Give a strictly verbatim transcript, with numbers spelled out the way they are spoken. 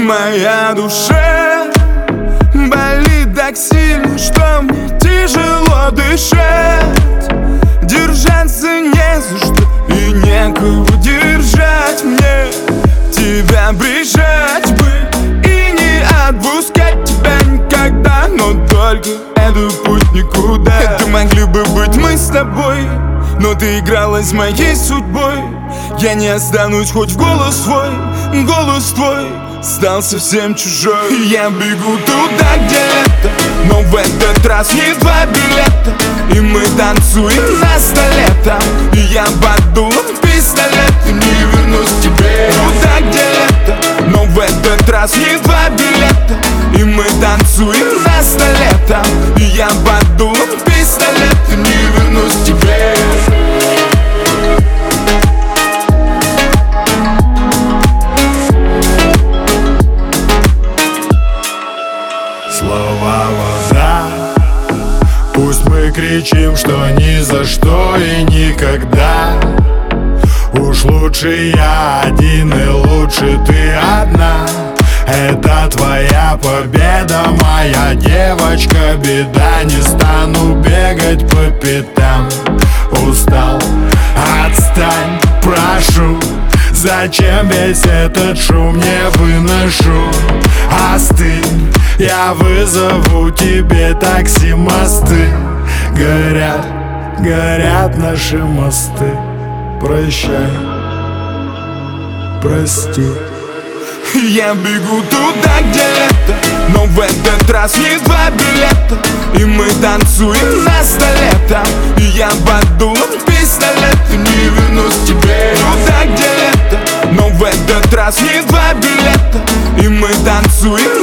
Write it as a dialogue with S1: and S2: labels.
S1: Моя душа болит так сильно, что мне тяжело дышать. Держаться не за что и некого держать мне. Тебя прижать бы и не отпускать тебя никогда. Но только это путь никуда. Это могли бы быть мы с тобой, но ты игралась моей судьбой. Я не останусь, хоть в голос твой, голос твой стал совсем чужой. Я бегу туда, где лето, но в этот раз не два билета. И мы танцуем на столе там, и я под дулом пистолета не вернусь к тебе. Туда, где лето, но в этот раз не два билета. И мы танцуем на столе там, и я под дулом пистолета не вернусь к тебе.
S2: Слова вода. Пусть мы кричим, что ни за что и никогда. Уж лучше я один и лучше ты одна. Это твоя победа, моя девочка, беда. Не стану бегать по пятам. Устал, отстань, прошу. Зачем весь этот шум, не выношу. Остынь, я вызову тебе такси. Мосты горят, горят наши мосты. Прощай, прости.
S1: Я бегу туда, где лето, но в этот раз не два билета. И мы танцуем на столе там, и я под дулом пистолета не вернусь к тебе. Туда, где лето, но в этот раз не два билета. И мы танцуем